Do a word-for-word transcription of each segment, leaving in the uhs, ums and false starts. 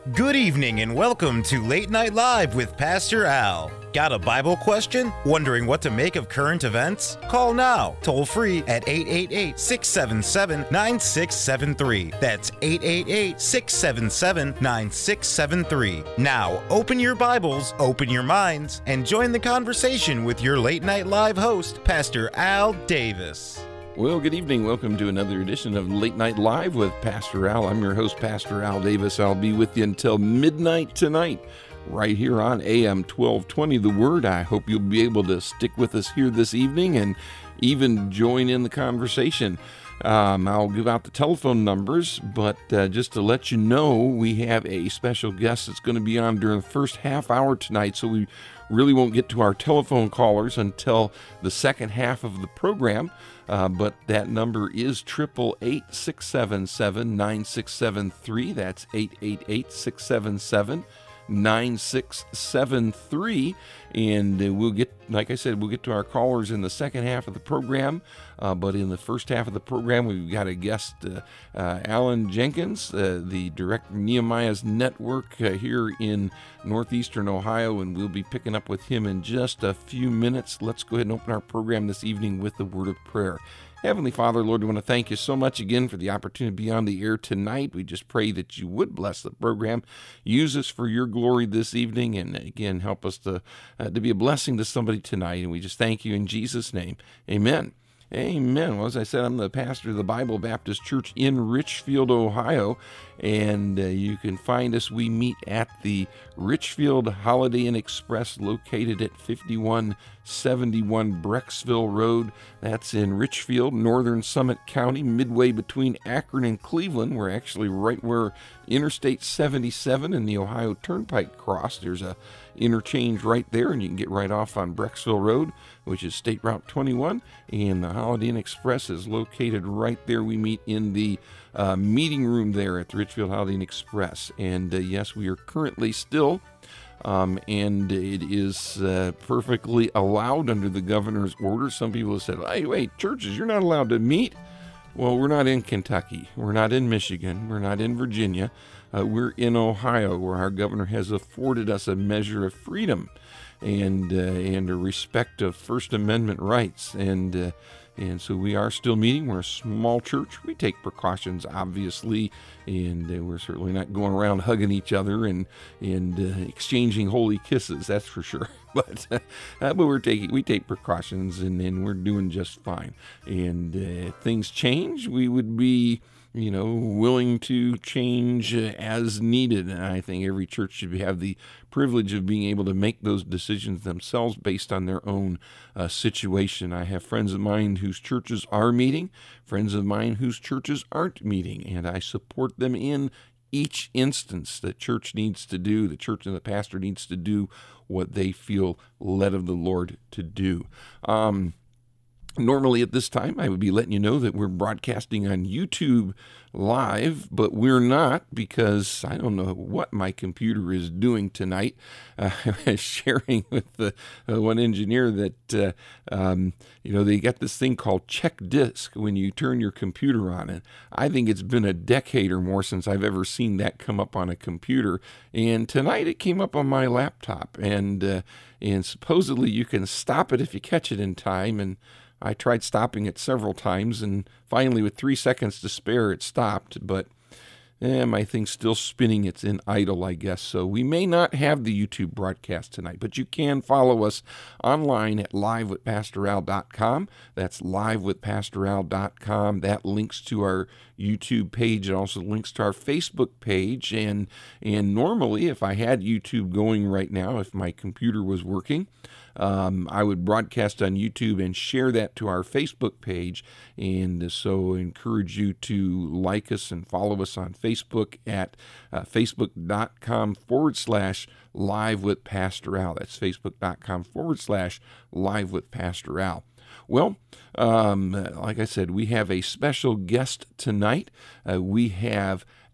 Good evening and welcome to Late Night Live with Pastor Al. Got a Bible question? Wondering what to make of current events? Call now, toll free at eight eight eight, six seven seven, nine six seven three. That's eight eight eight, six seven seven, nine six seven three. Now, open your Bibles, open your minds, and join the conversation with your Late Night Live host, Pastor Al Davis. Well, good evening. Welcome to another edition of Late Night Live with Pastor Al. I'm your host, Pastor Al Davis. I'll be with you until midnight tonight, right here on A M twelve twenty, The Word. I hope you'll be able to stick with us here this evening and even join in the conversation. Um, I'll give out the telephone numbers, but uh, just to let you know, we have a special guest that's going to be on during the first half hour tonight, so we really won't get to our telephone callers until the second half of the program. Uh, but that number is eight eight eight, six seven seven, nine six seven three. That's eight eight eight, six seven seven, nine six seven three. And uh, we'll get, like I said, we'll get to our callers in the second half of the program. Uh, but in the first half of the program, we've got a guest, uh, uh, Alan Jenkins, uh, the director of Nehemiah's Network uh, here in northeastern Ohio, and we'll be picking up with him in just a few minutes. Let's go ahead and open our program this evening with the word of prayer. Heavenly Father, Lord, we want to thank you so much again for the opportunity to be on the air tonight. We just pray that you would bless the program. Use us for your glory this evening, and again, help us to, uh, to be a blessing to somebody tonight. And we just thank you in Jesus' name. Amen. Amen. Well, as I said, I'm the pastor of the Bible Baptist Church in Richfield, Ohio, and uh, you can find us. We meet at the Richfield Holiday Inn Express, located at fifty-one seventy-one Brecksville Road. That's in Richfield, northern Summit County, midway between Akron and Cleveland. We're actually right where Interstate seventy-seven and the Ohio Turnpike cross. There's a interchange right there, and you can get right off on Brecksville Road, which is State Route twenty-one, and the Holiday Inn Express is located right there. We meet in the uh, meeting room there at the Richfield Holiday Inn Express, and uh, yes, we are currently still, um, and it is uh, perfectly allowed under the governor's order. Some people have said, hey, wait, churches, you're not allowed to meet. Well, we're not in Kentucky, we're not in Michigan, we're not in Virginia, uh, we're in Ohio, where our governor has afforded us a measure of freedom and uh, and a respect of First Amendment rights, and uh, and so we are still meeting. We're a small church. We take precautions, obviously, and uh, we're certainly not going around hugging each other and and uh, exchanging holy kisses. That's for sure. But uh, but we're taking we take precautions, and, and we're doing just fine. And uh, if things change, we would be, you know, willing to change uh, as needed. And I think every church should have the privilege of being able to make those decisions themselves based on their own uh, situation. I have friends of mine whose churches are meeting, friends of mine whose churches aren't meeting, and I support them in each instance. The church needs to do, the church and the pastor needs to do what they feel led of the Lord to do. Um, Normally at this time, I would be letting you know that we're broadcasting on YouTube live, but we're not, because I don't know what my computer is doing tonight. Uh, I was sharing with the uh, one engineer that, uh, um, you know, they got this thing called check disk when you turn your computer on. And I think it's been a decade or more since I've ever seen that come up on a computer. And tonight it came up on my laptop. And, uh, and supposedly you can stop it if you catch it in time. And I tried stopping it several times, and finally, with three seconds to spare, it stopped. But eh, my thing's still spinning. It's in idle, I guess. So we may not have the YouTube broadcast tonight, but you can follow us online at live with pastor al dot com. That's live with pastor al dot com. That links to our YouTube page. It also links to our Facebook page. And, and normally, if I had YouTube going right now, if my computer was working, Um, I would broadcast on YouTube and share that to our Facebook page. And so I encourage you to like us and follow us on Facebook at uh, facebook.com forward slash live with Pastor Al. That's facebook.com forward slash live with Pastor Al. Well, um, like I said, we have a special guest tonight. Uh, we have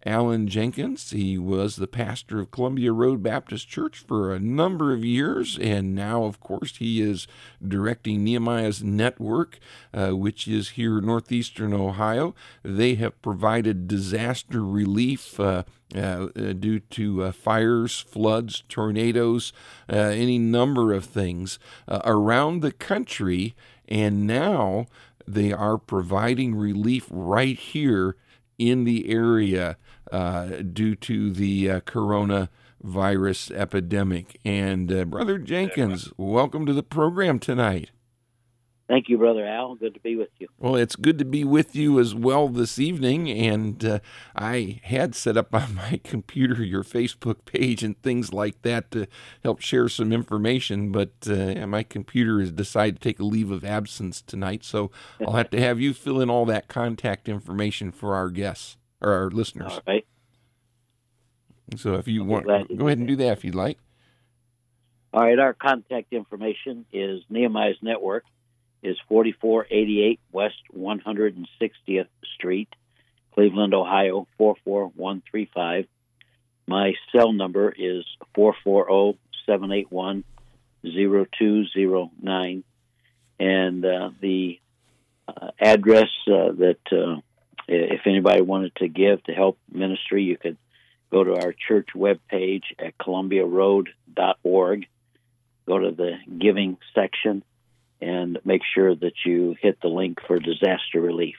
Alan Jenkins. He was the pastor of Columbia Road Baptist Church for a number of years, and now, of course, he is directing Nehemiah's Network, uh, which is here in northeastern Ohio. They have provided disaster relief uh, uh, due to uh, fires, floods, tornadoes, uh, any number of things uh, around the country, and now they are providing relief right here in the area uh, due to the uh, coronavirus epidemic. And uh, Brother Jenkins, welcome to the program tonight. Thank you, Brother Al. Good to be with you. Well, it's good to be with you as well this evening. And uh, I had set up on my computer your Facebook page and things like that to help share some information, but uh, my computer has decided to take a leave of absence tonight, so I'll have to have you fill in all that contact information for our guests or our listeners. All right. So if you I'll want, go ahead and do that if you'd like. All right. Our contact information is Nehemiah's Network. Is forty-four eighty-eight West one hundred sixtieth Street, Cleveland, Ohio, four four one three five. My cell number is four four zero, seven eight one, zero two zero nine. And uh, the uh, address uh, that uh, if anybody wanted to give to help ministry, you could go to our church webpage at columbia road dot org, go to the giving section, and make sure that you hit the link for disaster relief.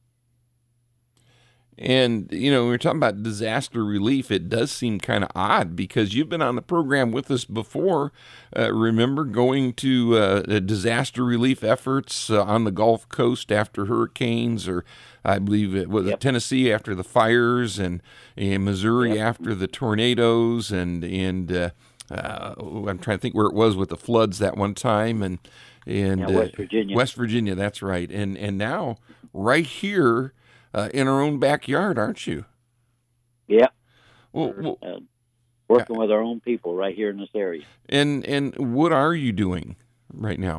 And, you know, when we're talking about disaster relief, it does seem kind of odd because you've been on the program with us before. Uh, remember going to uh, disaster relief efforts uh, on the Gulf Coast after hurricanes, or I believe it was Yep. Tennessee after the fires, and, and Missouri Yep. after the tornadoes, and, and uh, uh, I'm trying to think where it was with the floods that one time, and And Yeah, West Virginia. Uh, West Virginia, that's right. And and now, right here uh, in our own backyard, aren't you? Yeah. Well, well, Uh, working with our own people right here in this area. and and what are you doing right now?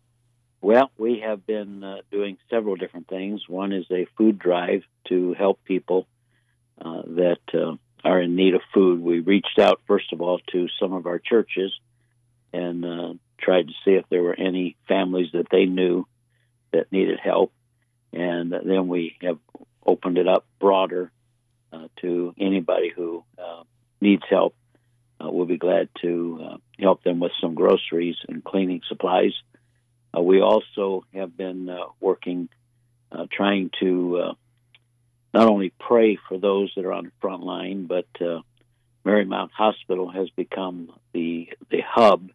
Well, we have been uh, doing several different things. One is a food drive to help people uh, that uh, are in need of food. We reached out, first of all, to some of our churches and uh, tried to see if there were any families that they knew that needed help. And then we have opened it up broader uh, to anybody who uh, needs help. Uh, we'll be glad to uh, help them with some groceries and cleaning supplies. Uh, we also have been uh, working, uh, trying to uh, not only pray for those that are on the front line, but uh, Marymount Hospital has become the the hub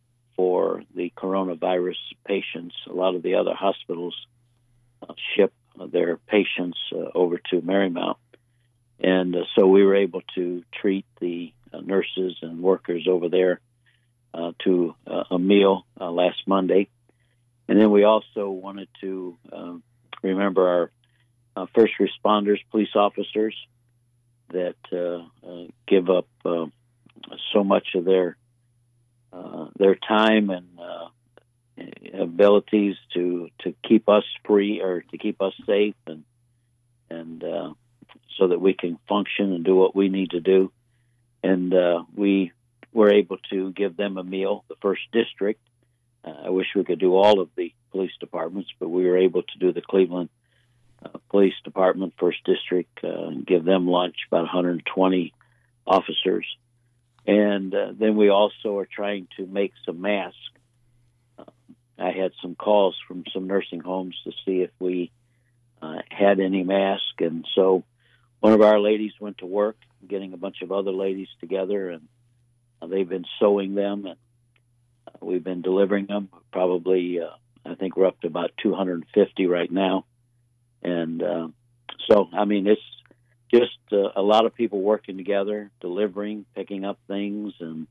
for the coronavirus patients. A lot of the other hospitals uh, ship their patients uh, over to Marymount. And uh, so we were able to treat the uh, nurses and workers over there uh, to uh, a meal uh, last Monday. And then we also wanted to uh, remember our uh, first responders, police officers that uh, uh, give up uh, so much of their Uh, their time and uh, abilities to, to keep us free or to keep us safe and and uh, so that we can function and do what we need to do. And uh, we were able to give them a meal, the first district. Uh, I wish we could do all of the police departments, but we were able to do the Cleveland uh, Police Department, first district, uh, and give them lunch, about one hundred twenty officers. And uh, then we also are trying to make some masks. Uh, I had some calls from some nursing homes to see if we uh, had any masks. And so one of our ladies went to work, getting a bunch of other ladies together, and uh, they've been sewing them, and uh, we've been delivering them. Probably, uh, I think we're up to about two hundred fifty right now. And uh, so, I mean, it's just uh, a lot of people working together, delivering, picking up things, and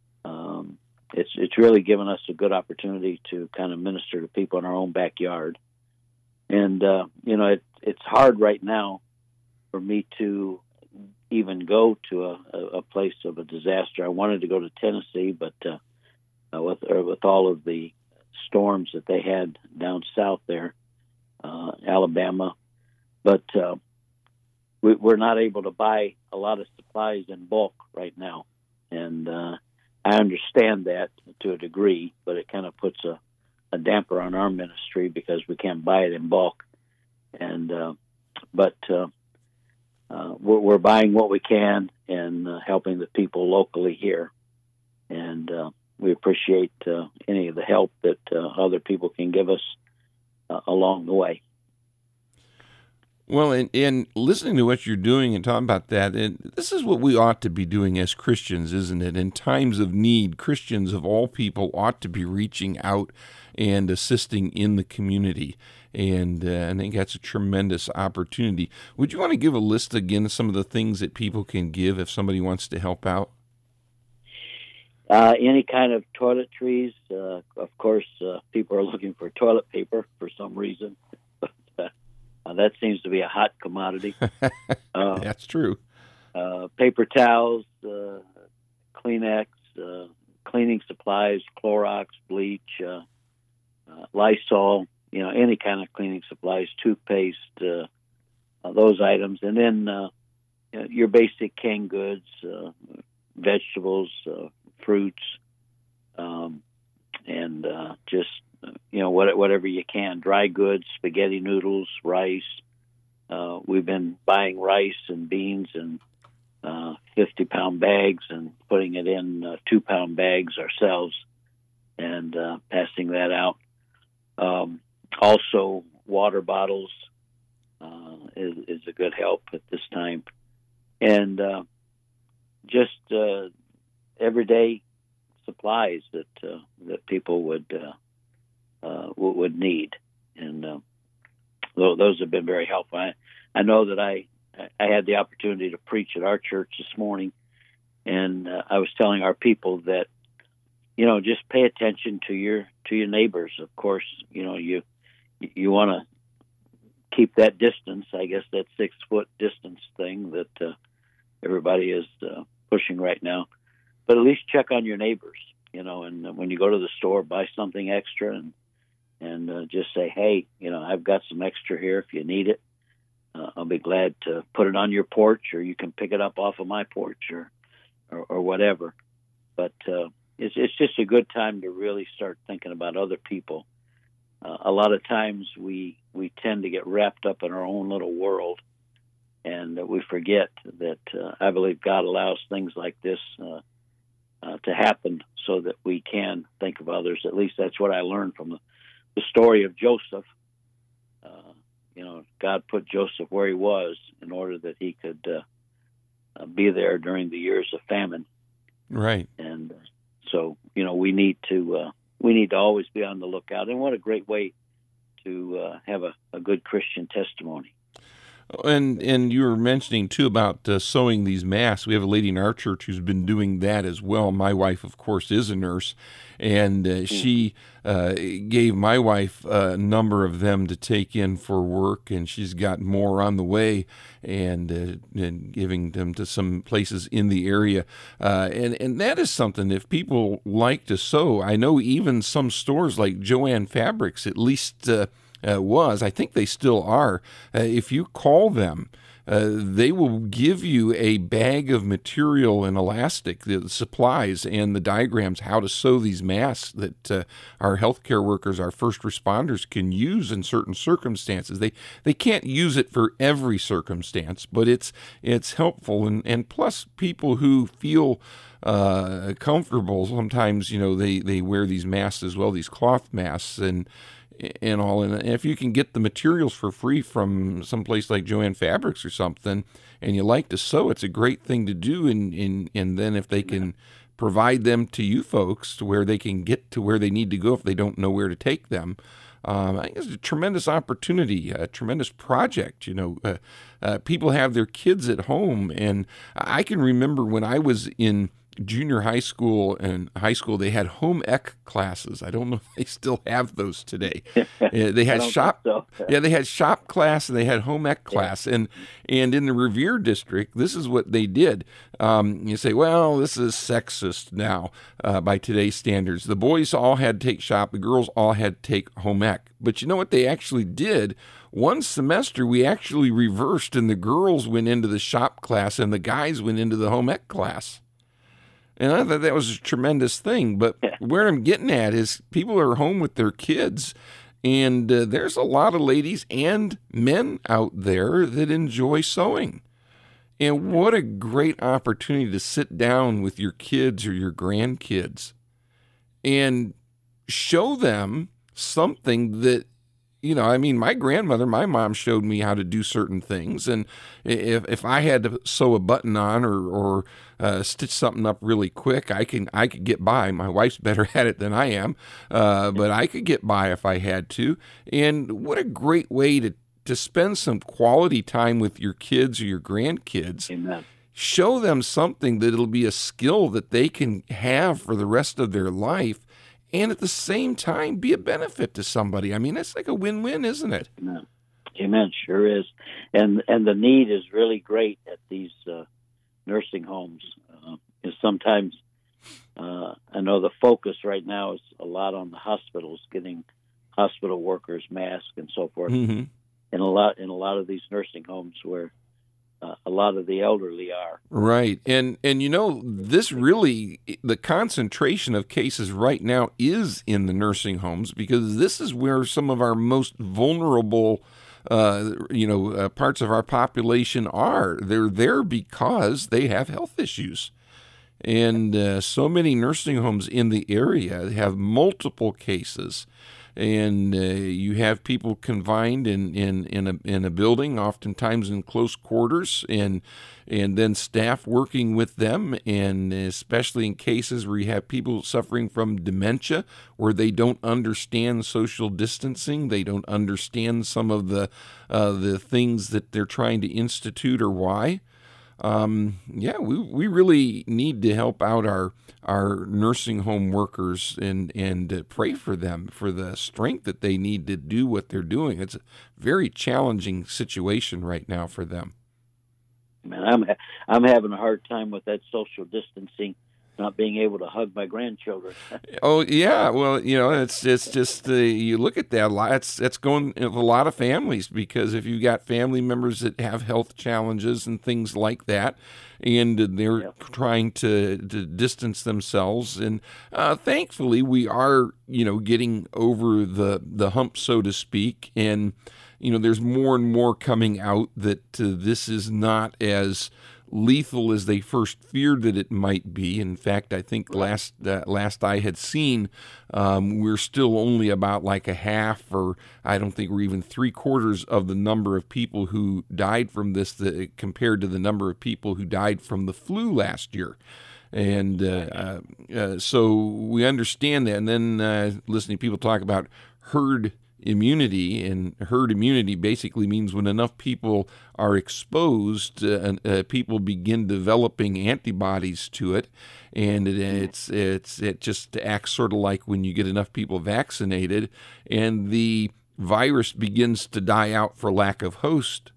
um, it's it's really given us a good opportunity to kind of minister to people in our own backyard. And uh, you know, it, it's hard right now for me to even go to a, a place of a disaster. I wanted to go to Tennessee, but uh, with uh, with all of the storms that they had down south there, uh, Alabama, but. Uh, we, we're not able to buy a lot of supplies in bulk right now. And uh, I understand that to a degree, but it kind of puts a, a damper on our ministry because we can't buy it in bulk. And uh, but uh, uh, we're, we're buying what we can and uh, helping the people locally here. And uh, we appreciate uh, any of the help that uh, other people can give us uh, along the way. Well, and, and listening to what you're doing and talking about that, and this is what we ought to be doing as Christians, isn't it? In times of need, Christians of all people ought to be reaching out and assisting in the community. And uh, I think that's a tremendous opportunity. Would you want to give a list again of some of the things that people can give if somebody wants to help out? Uh, any kind of toiletries. Uh, of course, uh, people are looking for toilet paper for some reason. Uh, that seems to be a hot commodity. Uh, That's true. Uh, paper towels, uh, Kleenex, uh, cleaning supplies, Clorox, bleach, uh, uh, Lysol, you know, any kind of cleaning supplies, toothpaste, uh, uh, those items. And then uh, you know, your basic canned goods, uh, vegetables, uh, fruits, um, and uh, just you know, whatever you can, dry goods, spaghetti noodles, rice. Uh, we've been buying rice and beans in uh, fifty-pound bags and putting it in uh, two-pound bags ourselves and uh, passing that out. Um, also, water bottles uh, is, is a good help at this time. And uh, just uh, everyday supplies that uh, that people would uh, Uh, would need, and uh, those have been very helpful. I, I know that I I had the opportunity to preach at our church this morning, and uh, I was telling our people that you know just pay attention to your to your neighbors. Of course, you know you you want to keep that distance. I guess that six foot distance thing that uh, everybody is uh, pushing right now, but at least check on your neighbors. You know, and when you go to the store, buy something extra and. And uh, just say, hey, you know, I've got some extra here if you need it. Uh, I'll be glad to put it on your porch, or you can pick it up off of my porch, or or, or whatever. But uh, it's it's just a good time to really start thinking about other people. Uh, a lot of times we we tend to get wrapped up in our own little world, and uh, we forget that uh, I believe God allows things like this uh, uh, to happen so that we can think of others. At least that's what I learned from the The story of Joseph. Uh, you know, God put Joseph where he was in order that he could uh, uh, be there during the years of famine. Right. And so, you know, we need to uh, we need to always be on the lookout. And what a great way to uh, have a, a good Christian testimony. And and you were mentioning, too, about uh, sewing these masks. We have a lady in our church who's been doing that as well. My wife, of course, is a nurse, and uh, she uh, gave my wife a number of them to take in for work, and she's got more on the way and, uh, and giving them to some places in the area. Uh, and, and that is something, if people like to sew, I know even some stores like Joann Fabrics, at least uh, Uh, was, I think they still are. Uh, if you call them, uh, they will give you a bag of material and elastic, the supplies and the diagrams, how to sew these masks that uh, our healthcare workers, our first responders can use in certain circumstances. They they can't use it for every circumstance, but it's it's helpful. And, and plus, people who feel uh, comfortable, sometimes, you know, they, they wear these masks as well, these cloth masks, and and all. And if you can get the materials for free from some place like Joann Fabrics or something, and you like to sew, it's a great thing to do. And, and, and then if they can provide them to you folks to where they can get to where they need to go if they don't know where to take them, um, I think it's a tremendous opportunity, a tremendous project. You know, uh, uh, people have their kids at home, and I can remember when I was in junior high school and high school, they had home ec classes. I don't know if they still have those today. Uh, they had shop, so. yeah, they had shop class and they had home ec class. Yeah. And and in the Revere district, this is what they did. Um, you say, well, this is sexist now uh, by today's standards. The boys all had to take shop, the girls all had to take home ec. But you know what they actually did? One semester, we actually reversed, and the girls went into the shop class and the guys went into the home ec class. And I thought that was a tremendous thing. But where I'm getting at is people are home with their kids, and uh, there's a lot of ladies and men out there that enjoy sewing. And what a great opportunity to sit down with your kids or your grandkids and show them something that, you know, I mean, my grandmother, my mom showed me how to do certain things. And if if I had to sew a button on or, or uh, stitch something up really quick, I can I could get by. My wife's better at it than I am, uh, but I could get by if I had to. And what a great way to, to spend some quality time with your kids or your grandkids. Amen. Show them something that it'll be a skill that they can have for the rest of their life. And at the same time, be a benefit to somebody. I mean, it's like a win-win, isn't it? Amen. Amen. Sure is. And and the need is really great at these uh, nursing homes. Uh, because sometimes uh, I know the focus right now is a lot on the hospitals, getting hospital workers masks and so forth. Mm-hmm. And a lot in a lot of these nursing homes where Uh, a lot of the elderly are. Right. And, and you know, this really, the concentration of cases right now is in the nursing homes, because this is where some of our most vulnerable, uh, you know, uh, parts of our population are. They're there because they have health issues. And uh, so many nursing homes in the area have multiple cases. And uh, you have people confined in, in, in, a, in a building, oftentimes in close quarters, and and then staff working with them, and especially in cases where you have people suffering from dementia, where they don't understand social distancing, they don't understand some of the uh, the things that they're trying to institute or why. Um, yeah, we we really need to help out our our nursing home workers and and uh, pray for them for the strength that they need to do what they're doing. It's a very challenging situation right now for them. Man, I'm I'm having a hard time with that social distancing, not being able to hug my grandchildren. Oh yeah, well, you know, it's it's just uh, you look at that a lot. It's it's going with a lot of families, because if you've got family members that have health challenges and things like that, and they're yeah. trying to, to distance themselves, and uh, thankfully we are, you know, getting over the the hump, so to speak, and you know, there's more and more coming out that uh, this is not as lethal as they first feared that it might be. In fact, I think last uh, last I had seen, um, we're still only about like a half, or I don't think we're even three quarters of the number of people who died from this the, compared to the number of people who died from the flu last year. And uh, uh, uh, so we understand that. And then uh, listening to people talk about herd immunity, and herd immunity basically means when enough people are exposed, uh, uh, people begin developing antibodies to it, and it, it's it's it just acts sort of like when you get enough people vaccinated, and the virus begins to die out for lack of host.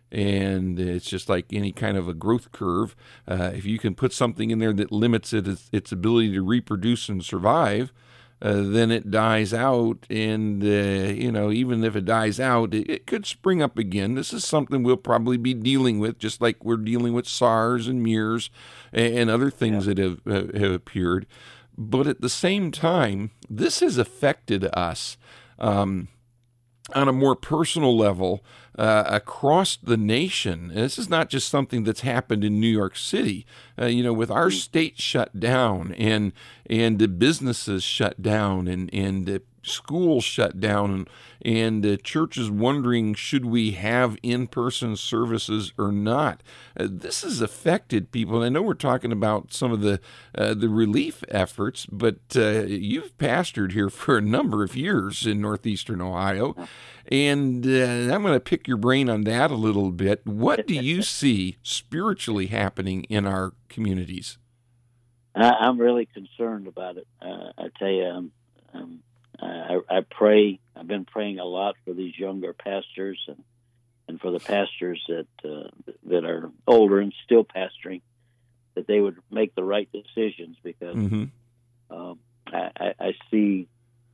And it's just like any kind of a growth curve. Uh, if you can put something in there that limits it, its, its ability to reproduce and survive, Uh, then it dies out, and, uh, you know, even if it dies out, it, it could spring up again. This is something we'll probably be dealing with, just like we're dealing with SARS and MERS and, and other things yeah. that have, uh, have appeared. But at the same time, this has affected us um, on a more personal level uh, across the nation. And this is not just something that's happened in New York City. Uh, you know, with our state shut down, and and the businesses shut down, and and the schools shut down, and and uh, churches wondering, should we have in-person services or not? Uh, this has affected people. And I know we're talking about some of the uh, the relief efforts, but uh, you've pastored here for a number of years in northeastern Ohio, and uh, I'm going to pick your brain on that a little bit. What do you see spiritually happening in our communities? I, I'm really concerned about it. Uh, I tell you, um, um, I, I pray. I've been praying a lot for these younger pastors and, and for the pastors that uh, that are older and still pastoring, that they would make the right decisions, because Mm-hmm. um, I, I, I see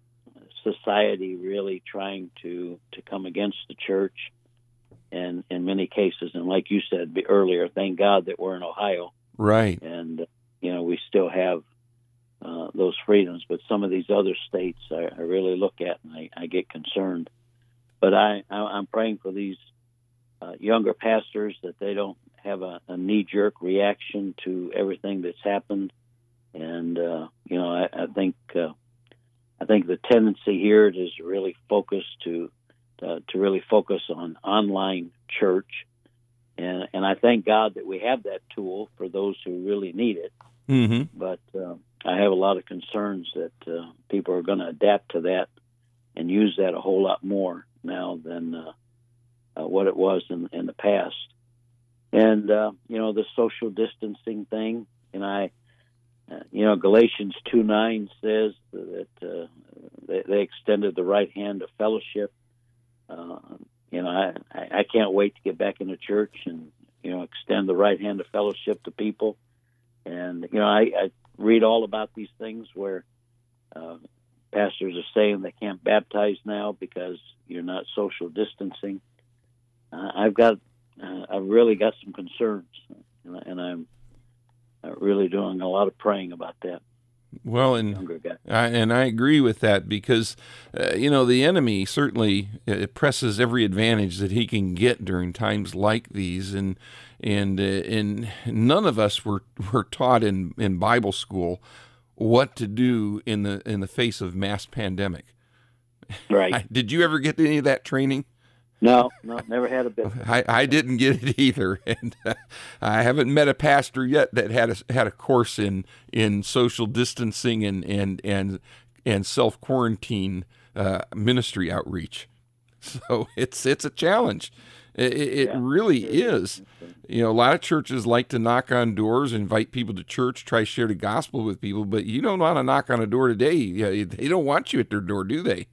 society really trying to, to come against the church, and in many cases, and like you said earlier, thank God that we're in Ohio, Right. and you know we still have uh, those freedoms. But some of these other states, I, I really look at and I, I get concerned. But I, I I'm praying for these uh, younger pastors, that they don't have a, a knee-jerk reaction to everything that's happened. And uh, you know, I, I think uh, I think the tendency here is really focused to uh, to really focus on online church, and and I thank God that we have that tool for those who really need it. Mm-hmm. But uh, I have a lot of concerns that uh, people are going to adapt to that and use that a whole lot more now than uh, uh, what it was in, in the past. And uh, you know, the social distancing thing, and I. Uh, you know, Galatians two nine says that uh, they, they extended the right hand of fellowship. Uh, you know, I, I can't wait to get back into church and, you know, extend the right hand of fellowship to people. And, you know, I, I read all about these things where uh, pastors are saying they can't baptize now because you're not social distancing. Uh, I've got, uh, I've really got some concerns, and, and I'm really doing a lot of praying about that. Well, and Younger guy. I, and I agree with that, because uh, you know, the enemy certainly uh, presses every advantage that he can get during times like these, and and uh, and none of us were were taught in, in Bible school what to do in the in the face of mass pandemic. Right. Did you ever get any of that training? No, no, never had a bit. I, I didn't get it either, and uh, I haven't met a pastor yet that had a, had a course in, in social distancing and and and and self quarantine uh, ministry outreach. So it's it's a challenge. It, it Yeah. really is. You know, a lot of churches like to knock on doors, invite people to church, try to share the gospel with people, but you don't want to knock on a door today. Yeah, they don't want you at their door, do they?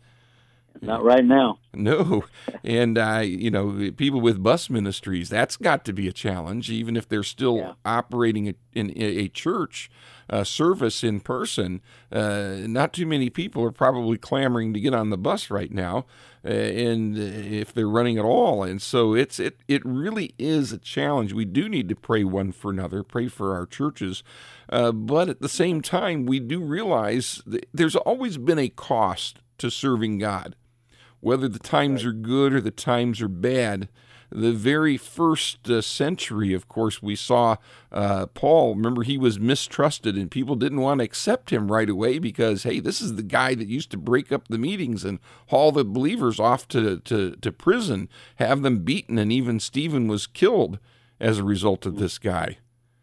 Not right now. No. And, uh, you know, people with bus ministries, that's got to be a challenge, even if they're still Yeah. operating a, in a church uh, service in person. Uh, not too many people are probably clamoring to get on the bus right now, uh, and if they're running at all. And so it's it, it really is a challenge. We do need to pray one for another, pray for our churches. Uh, but at the same time, we do realize that there's always been a cost to serving God. Whether the times are good or the times are bad, the very first uh, century, of course, we saw uh, Paul. Remember, he was mistrusted, and people didn't want to accept him right away because, hey, this is the guy that used to break up the meetings and haul the believers off to, to, to prison, have them beaten, and even Stephen was killed as a result of this guy.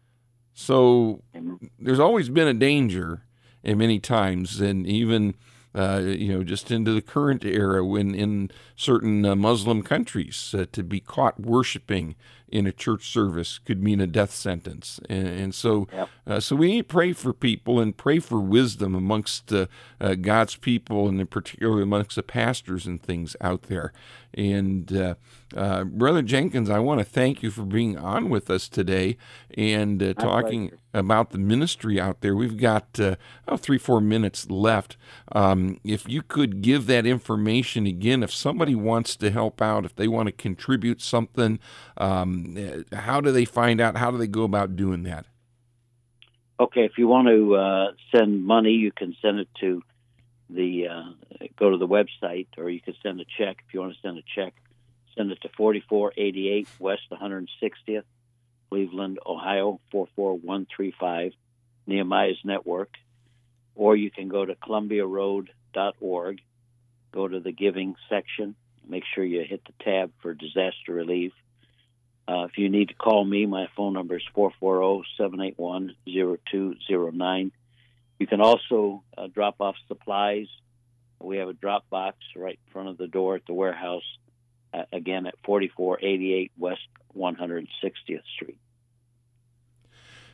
So there's always been a danger, and many times, and even Uh, you know, just into the current era when in certain uh, Muslim countries, uh, to be caught worshiping in a church service could mean a death sentence. And, and so Yep. uh, so we need to pray for people and pray for wisdom amongst uh, uh, God's people, and in particular amongst the pastors and things out there. And uh, uh, Brother Jenkins, I want to thank you for being on with us today and uh, talking pleasure. about the ministry out there. We've got uh, oh, three, four minutes left. Um, if you could give that information again, if somebody wants to help out, if they want to contribute something, um, how do they find out? How do they go about doing that? Okay, if you want to uh, send money, you can send it to the uh, go to the website, or you can send a check. If you want to send a check, send it to forty-four eighty-eight West one hundred sixtieth, Cleveland, Ohio four four one three five, Nehemiah's Network. Or you can go to columbia road dot org, go to the giving section, make sure you hit the tab for disaster relief. Uh, if you need to call me, my phone number is four four zero, seven eight one, zero two zero nine. You can also uh, drop off supplies. We have a drop box right in front of the door at the warehouse, uh, again at forty-four eighty-eight West one hundred sixtieth Street.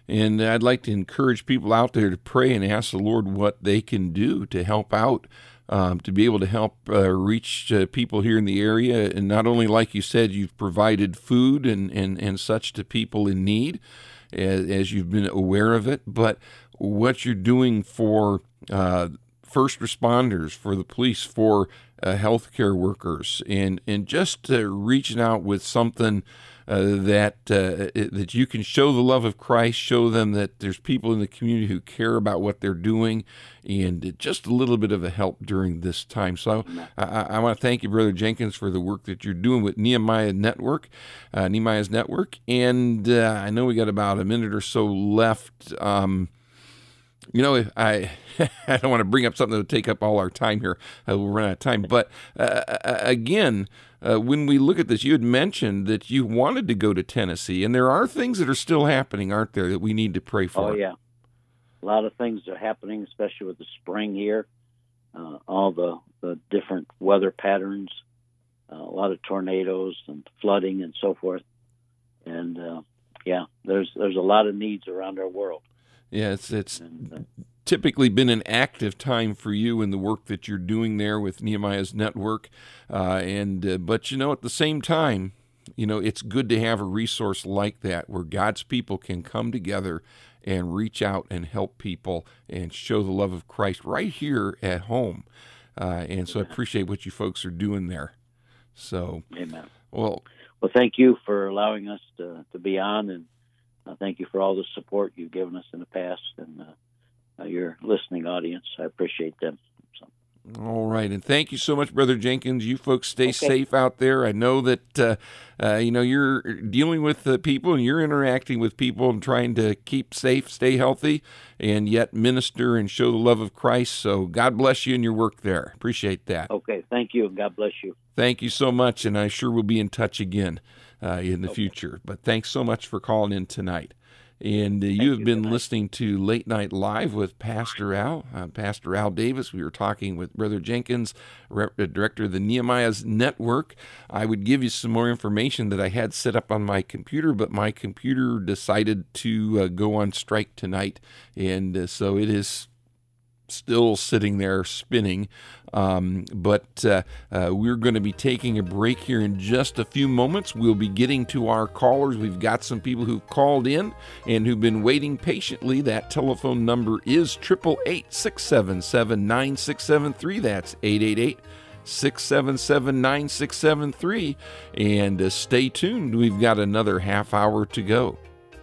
And I'd like to encourage people out there to pray and ask the Lord what they can do to help out, um, to be able to help uh, reach uh, people here in the area. And not only, like you said, you've provided food and, and, and such to people in need, as, as you've been aware of it, but what you're doing for uh, first responders, for the police, for uh, healthcare workers, and, and just uh, reaching out with something Uh, that uh, that you can show the love of Christ, show them that there's people in the community who care about what they're doing, and just a little bit of a help during this time. So I, I want to thank you, Brother Jenkins, for the work that you're doing with Nehemiah Network, uh, Nehemiah's Network. And uh, I know we got about a minute or so left. Um, You know, I I don't want to bring up something that would take up all our time here. Uh, we'll run out of time. But uh, again, uh, when we look at this, you had mentioned that you wanted to go to Tennessee, and there are things that are still happening, aren't there, that we need to pray for? Oh, yeah. A lot of things are happening, especially with the spring here, uh, all the, the different weather patterns, uh, a lot of tornadoes and flooding and so forth. And, uh, yeah, there's there's a lot of needs around our world. Yeah, it's it's typically been an active time for you in the work that you're doing there with Nehemiah's Network, uh, and uh, but you know, at the same time, you know, it's good to have a resource like that where God's people can come together and reach out and help people and show the love of Christ right here at home. Uh, and so I appreciate what you folks are doing there. So, Amen. Well, well, thank you for allowing us to, to be on, and uh, thank you for all the support you've given us in the past, and uh, uh, your listening audience. I appreciate them. So. All right, and thank you so much, Brother Jenkins. You folks stay Okay. safe out there. I know that uh, uh, you know you're dealing with uh, people and you're interacting with people and trying to keep safe, stay healthy, and yet minister and show the love of Christ. So God bless you in your work there. Appreciate that. Okay, thank you, and God bless you. Thank you so much, and I sure will be in touch again uh, in the Okay. future. But thanks so much for calling in tonight. And uh, you have you. been Good night. listening to Late Night Live with Pastor Al. I'm Pastor Al Davis. We were talking with Brother Jenkins, Rep- uh, director of the Nehemiah's Network. I would give you some more information that I had set up on my computer, but my computer decided to uh, go on strike tonight. And uh, so it is still sitting there spinning. Um, but uh, uh, we're going to be taking a break here in just a few moments. We'll be getting to our callers. We've got some people who've called in and who've been waiting patiently. That telephone number is eight eight eight, six seven seven, nine six seven three. That's eight eight eight, six seven seven, nine six seven three. And uh, stay tuned. We've got another half hour to go.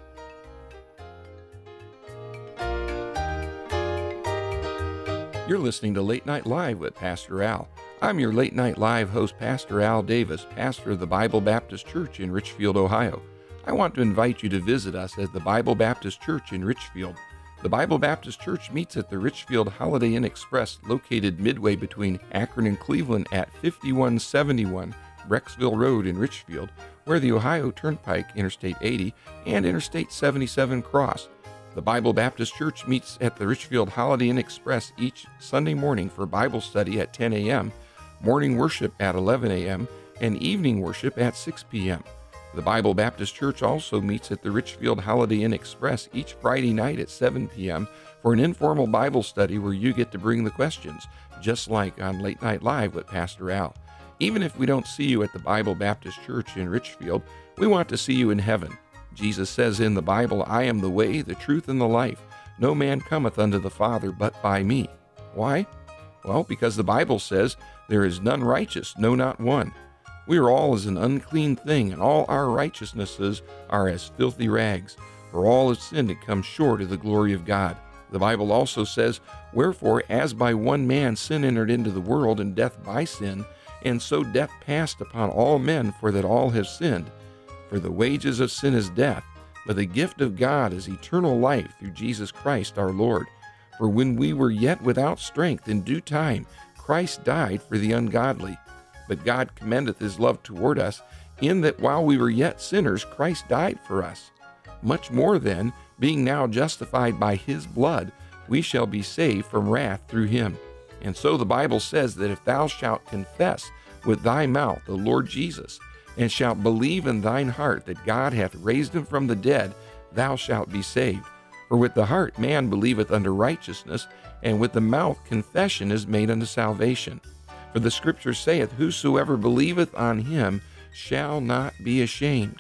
You're listening to Late Night Live with Pastor Al. I'm your Late Night Live host, Pastor Al Davis, pastor of the Bible Baptist Church in Richfield, Ohio. I want to invite you to visit us at the Bible Baptist Church in Richfield. The Bible Baptist Church meets at the Richfield Holiday Inn Express, located midway between Akron and Cleveland at fifty-one seventy-one Brecksville Road in Richfield, where the Ohio Turnpike, Interstate eighty, and Interstate seventy-seven cross. The Bible Baptist Church meets at the Richfield Holiday Inn Express each Sunday morning for Bible study at ten a.m., morning worship at eleven a.m., and evening worship at six p.m. The Bible Baptist Church also meets at the Richfield Holiday Inn Express each Friday night at seven p.m. for an informal Bible study where you get to bring the questions, just like on Late Night Live with Pastor Al. Even if we don't see you at the Bible Baptist Church in Richfield, we want to see you in heaven. Jesus says in the Bible, I am the way, the truth, and the life. No man cometh unto the Father but by me. Why? Well, because the Bible says, there is none righteous, no, not one. We are all as an unclean thing, and all our righteousnesses are as filthy rags. For all have sinned and come short of the glory of God. The Bible also says, wherefore, as by one man sin entered into the world, and death by sin, and so death passed upon all men, for that all have sinned. For the wages of sin is death, but the gift of God is eternal life through Jesus Christ our Lord. For when we were yet without strength, in due time Christ died for the ungodly. But God commendeth his love toward us, in that while we were yet sinners, Christ died for us. Much more then, being now justified by his blood, we shall be saved from wrath through him. And so the Bible says that if thou shalt confess with thy mouth the Lord Jesus, and shalt believe in thine heart that God hath raised him from the dead, thou shalt be saved. For with the heart man believeth unto righteousness, and with the mouth confession is made unto salvation. For the Scripture saith, Whosoever believeth on him shall not be ashamed.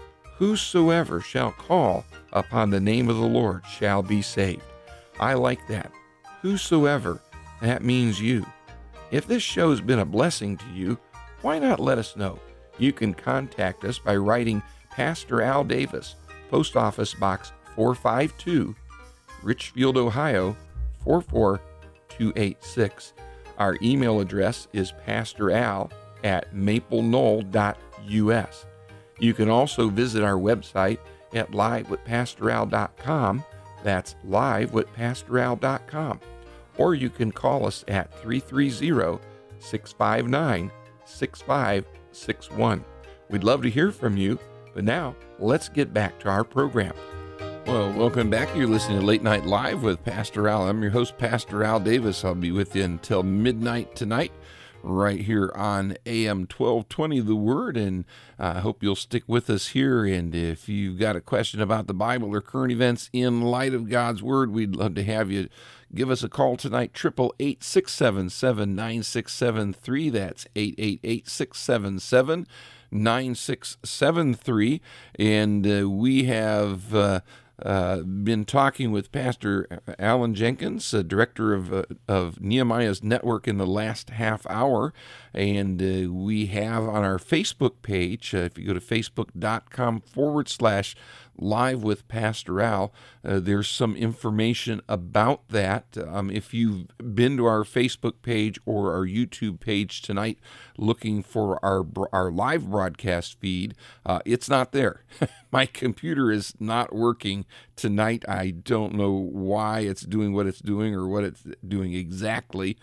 Whosoever shall call upon the name of the Lord shall be saved. I like that. Whosoever, that means you. If this show's been a blessing to you, why not let us know? You can contact us by writing Pastor Al Davis, Post Office Box four five two, Richfield, Ohio four four two eight six. Our email address is pastoral at mapleknoll dot U S. You can also visit our website at live with pastor al dot com. That's live with pastor al dot com. Or you can call us at three three zero, six five nine, six five six one. We'd love to hear from you, but now let's get back to our program. Well, welcome back. You're listening to Late Night Live with Pastor Al. I'm your host, Pastor Al Davis. I'll be with you until midnight tonight, right here on A M twelve twenty, The Word, and I hope you'll stick with us here. And if you've got a question about the Bible or current events in light of God's Word, we'd love to have you give us a call tonight, eight eight eight, six seven seven, nine six seven three. That's eight eight eight, six seven seven, nine six seven three. And uh, we have uh, uh, been talking with Pastor Alan Jenkins, uh, director of uh, of Nehemiah's Network, in the last half hour. And uh, we have on our Facebook page, uh, if you go to facebook.com forward slash live with Pastor Al, uh, there's some information about that. Um, if you've been to our Facebook page or our YouTube page tonight looking for our our live broadcast feed, uh, it's not there. My computer is not working tonight. I don't know why it's doing what it's doing or what it's doing exactly.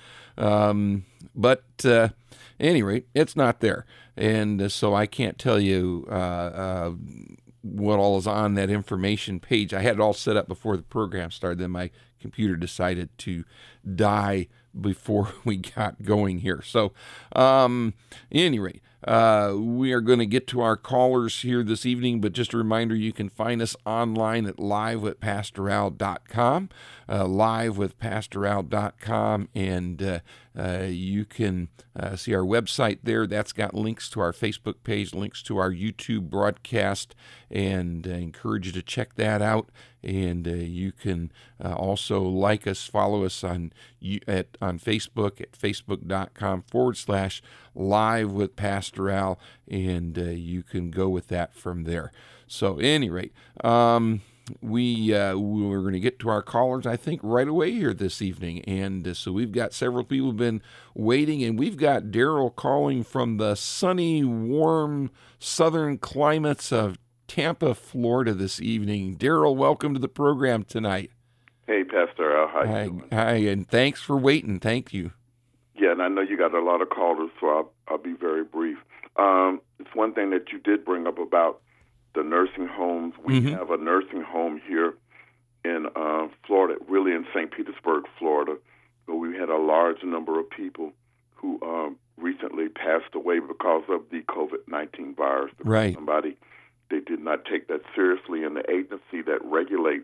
Um, but uh, at any rate, it's not there. And uh, so I can't tell you uh, uh, what all is on that information page. I had it all set up before the program started. Then my computer decided to die before we got going here. So, um, at any rate, uh, we are going to get to our callers here this evening, but just a reminder, you can find us online at live with pastor al dot com, uh, live with pastor al dot com, and uh, uh, you can uh, see our website there. That's got links to our Facebook page, links to our YouTube broadcast, and I encourage you to check that out. And uh, you can uh, also like us, follow us on at on Facebook at facebook.com forward slash live with Pastor Al, and uh, you can go with that from there. So, at any rate, um, we uh, we're going to get to our callers, I think, right away here this evening. And uh, so we've got several people who've been waiting, and we've got Daryl calling from the sunny, warm, southern climates of Tampa, Florida this evening. Daryl, welcome to the program tonight. Hey, Pastor Al, how hi, you doing? Hi, and thanks for waiting. Thank you. Yeah, and I know you got a lot of callers, so I'll, I'll be very brief. Um, it's one thing that you did bring up about the nursing homes. We mm-hmm. have a nursing home here in uh, Florida, really in Saint Petersburg, Florida, where we had a large number of people who um, recently passed away because of the COVID nineteen virus. Right. Somebody, they did not take that seriously, and the agency that regulates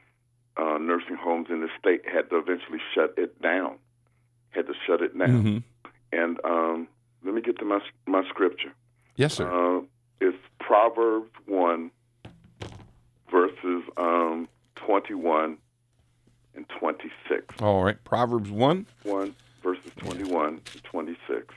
uh, nursing homes in the state had to eventually shut it down, had to shut it down. Mm-hmm. And um, let me get to my my scripture. Yes, sir. Uh, it's Proverbs one, verses um, twenty-one and twenty-six. All right, Proverbs one. one, verses twenty-one to twenty-six.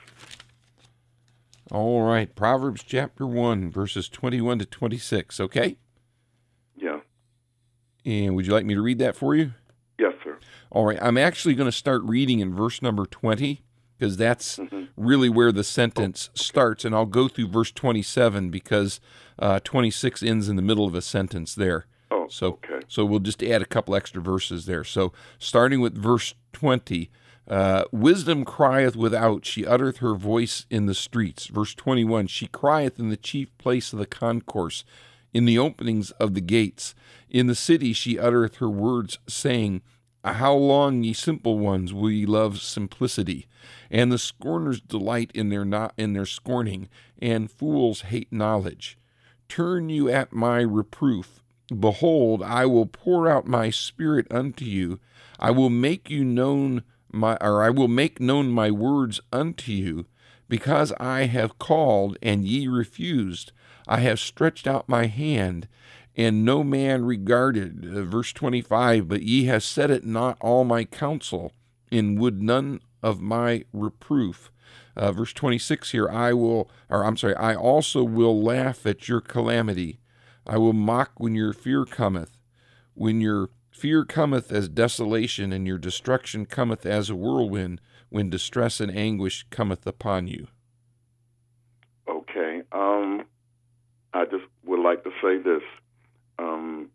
All right, Proverbs chapter one, verses twenty-one to twenty-six, okay? Yeah. And would you like me to read that for you? Yes, sir. All right, I'm actually going to start reading in verse number twenty, because that's mm-hmm. really where the sentence oh, okay. starts, and I'll go through verse twenty-seven because uh, twenty-six ends in the middle of a sentence there. Oh, so, okay. So we'll just add a couple extra verses there. So starting with verse twenty, uh, wisdom crieth without, she uttereth her voice in the streets. Verse twenty-one, she crieth in the chief place of the concourse, in the openings of the gates. In the city she uttereth her words, saying, how long, ye simple ones, will ye love simplicity? And the scorners delight in their not in their scorning, and fools hate knowledge. Turn you at my reproof, Behold, I will pour out my spirit unto you. I will make you known my, or I will make known my words unto you, because I have called and ye refused. I have stretched out my hand, and no man regarded. Uh, verse twenty-five, but ye have set it not all my counsel, and would none of my reproof. Uh, verse twenty-six here, I will, or I'm sorry, I also will laugh at your calamity. I will mock when your fear cometh. When your fear cometh as desolation, and your destruction cometh as a whirlwind, when distress and anguish cometh upon you. Okay. Um, I just would like to say this. Um,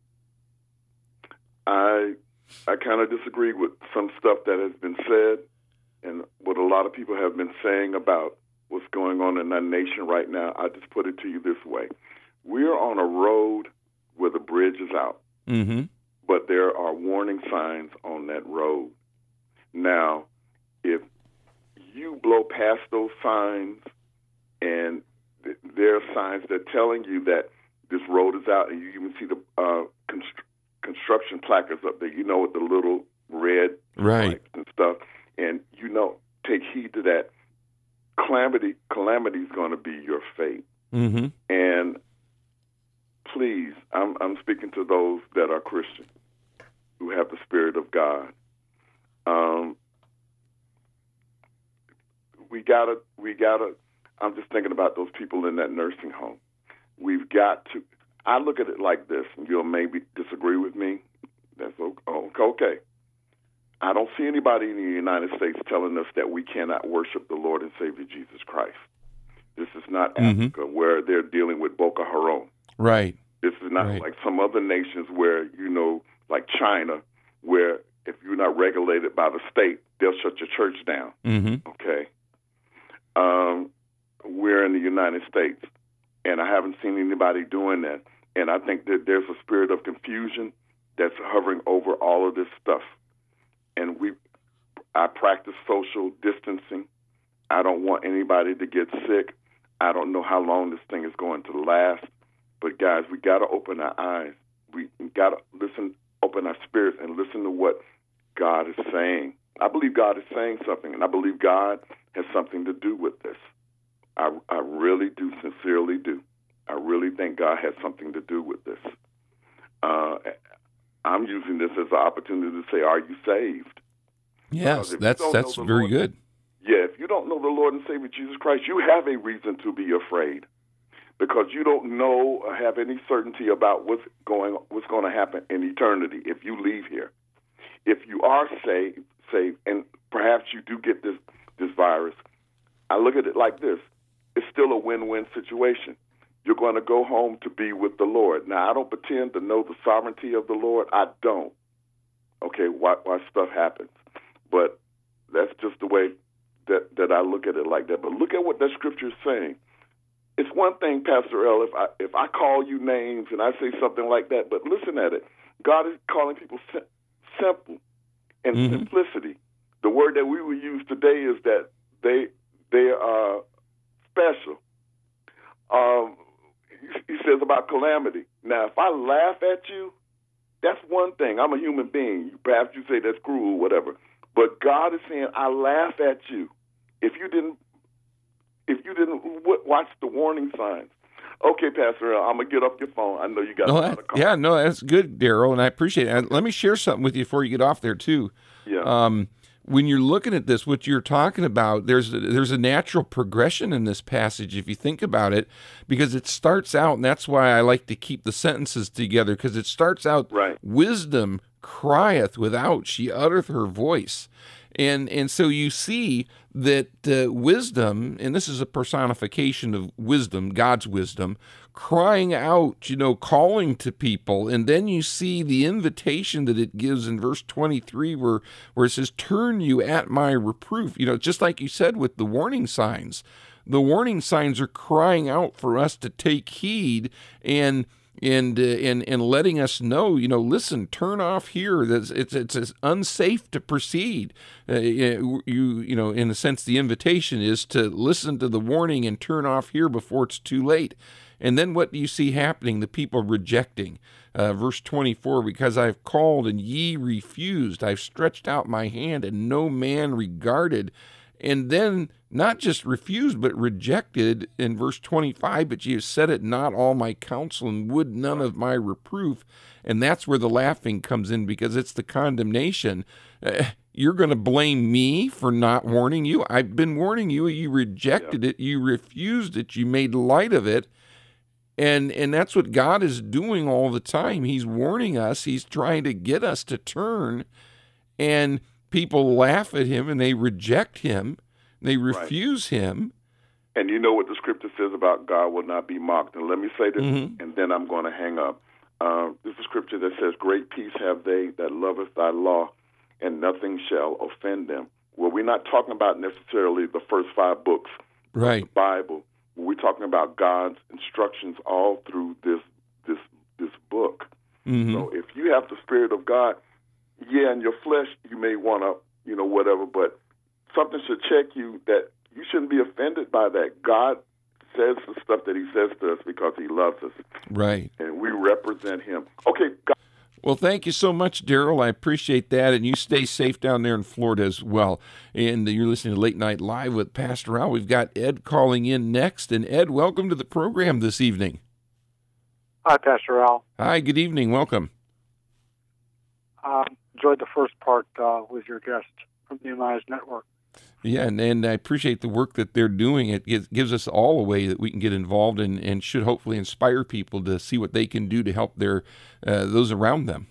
I I kind of disagree with some stuff that has been said and what a lot of people have been saying about what's going on in our nation right now. I just put it to you this way. We're on a road where the bridge is out, mm-hmm. but there are warning signs on that road. Now, if you blow past those signs and th- there are signs that are telling you that this road is out, and you even see the uh, const- construction placards up there, you know, with the little red right. stripes and stuff, and you know, take heed to that. Calamity, calamity is going to be your fate. Mm-hmm. And please, I'm, I'm speaking to those that are Christian, who have the Spirit of God. Um, we gotta, we gotta. I'm just thinking about those people in that nursing home. We've got to. I look at it like this, and you'll maybe disagree with me. That's okay. I don't see anybody in the United States telling us that we cannot worship the Lord and Savior Jesus Christ. This is not mm-hmm. Africa where they're dealing with Boko Haram. Right. This is not right. like some other nations where, you know, like China, where if you're not regulated by the state, they'll shut your church down. Mm-hmm. Okay. Um, we're in the United States, and I haven't seen anybody doing that. And I think that there's a spirit of confusion that's hovering over all of this stuff. And we, I practice social distancing. I don't want anybody to get sick. I don't know how long this thing is going to last. But guys, we got to open our eyes. We got to listen, open our spirits, and listen to what God is saying. I believe God is saying something, and I believe God has something to do with this. I, I really do, sincerely do. I really think God has something to do with this. Uh, I'm using this as an opportunity to say, are you saved? Yes, that's that's very Lord, good. Yeah, if you don't know the Lord and Savior Jesus Christ, you have a reason to be afraid, because you don't know or have any certainty about what's going what's going to happen in eternity if you leave here. If you are saved, saved, and perhaps you do get this this virus, I look at it like this: it's still a win-win situation. You're going to go home to be with the Lord. Now, I don't pretend to know the sovereignty of the Lord. I don't. Okay, why, why stuff happens. But that's just the way that, that I look at it like that. But look at what that scripture is saying. It's one thing, Pastor L, if I, if I call you names and I say something like that, but listen at it. God is calling people sim- simple and mm-hmm. simplicity. The word that we will use today is that they, they are special. Um, he says about calamity. Now, if I laugh at you, that's one thing. I'm a human being. Perhaps you say that's cruel, whatever. But God is saying, I laugh at you. If you didn't, if you didn't w- watch the warning signs. Okay, Pastor Al, I'm gonna get off your phone. I know you got no, a lot of calls. Yeah, no, that's good, Daryl, and I appreciate it. And let me share something with you before you get off there too. Yeah. Um, when you're looking at this, what you're talking about, there's a, there's a natural progression in this passage if you think about it, because it starts out, and that's why I like to keep the sentences together, because it starts out, right. Wisdom crieth without, she uttereth her voice. And and so you see that uh, wisdom, and this is a personification of wisdom, God's wisdom, crying out, you know, calling to people. And then you see the invitation that it gives in verse twenty-three where, where it says, turn you at my reproof. You know, just like you said with the warning signs. The warning signs are crying out for us to take heed and And, uh, and and letting us know, you know, listen, turn off here. That's, it's it's it's unsafe to proceed. Uh, you you know, in a sense, the invitation is to listen to the warning and turn off here before it's too late. And then what do you see happening? The people rejecting. Uh, verse twenty-four, because I've called and ye refused, I've stretched out my hand and no man regarded. And then not just refused, but rejected in verse twenty-five, but ye have said it not all my counsel and would none of my reproof. And that's where the laughing comes in, because it's the condemnation. Uh, you're going to blame me for not warning you? I've been warning you. You rejected yeah. it. You refused it. You made light of it. And and that's what God is doing all the time. He's warning us. He's trying to get us to turn. And people laugh at him and they reject him. They refuse right. him. And you know what the scripture says about God will not be mocked. And let me say this, mm-hmm. and then I'm going to hang up. Uh, this is a scripture that says, great peace have they that loveth thy law, and nothing shall offend them. Well, we're not talking about necessarily the first five books right. of the Bible. We're talking about God's instructions all through this this this book. Mm-hmm. So if you have the Spirit of God, yeah, in your flesh, you may want to, you know, whatever, but something should check you that you shouldn't be offended by that. God says the stuff that he says to us because he loves us. Right. And we represent him. Okay, God. Well, thank you so much, Daryl. I appreciate that, and you stay safe down there in Florida as well. And you're listening to Late Night Live with Pastor Al. We've got Ed calling in next. And Ed, welcome to the program this evening. Hi, Pastor Al. Hi, good evening. Welcome. Uh, enjoyed the first part uh, with your guest from the Nehemiah's Network. Yeah, and, and I appreciate the work that they're doing. It gives, gives us all a way that we can get involved and, and should hopefully inspire people to see what they can do to help their uh, those around them.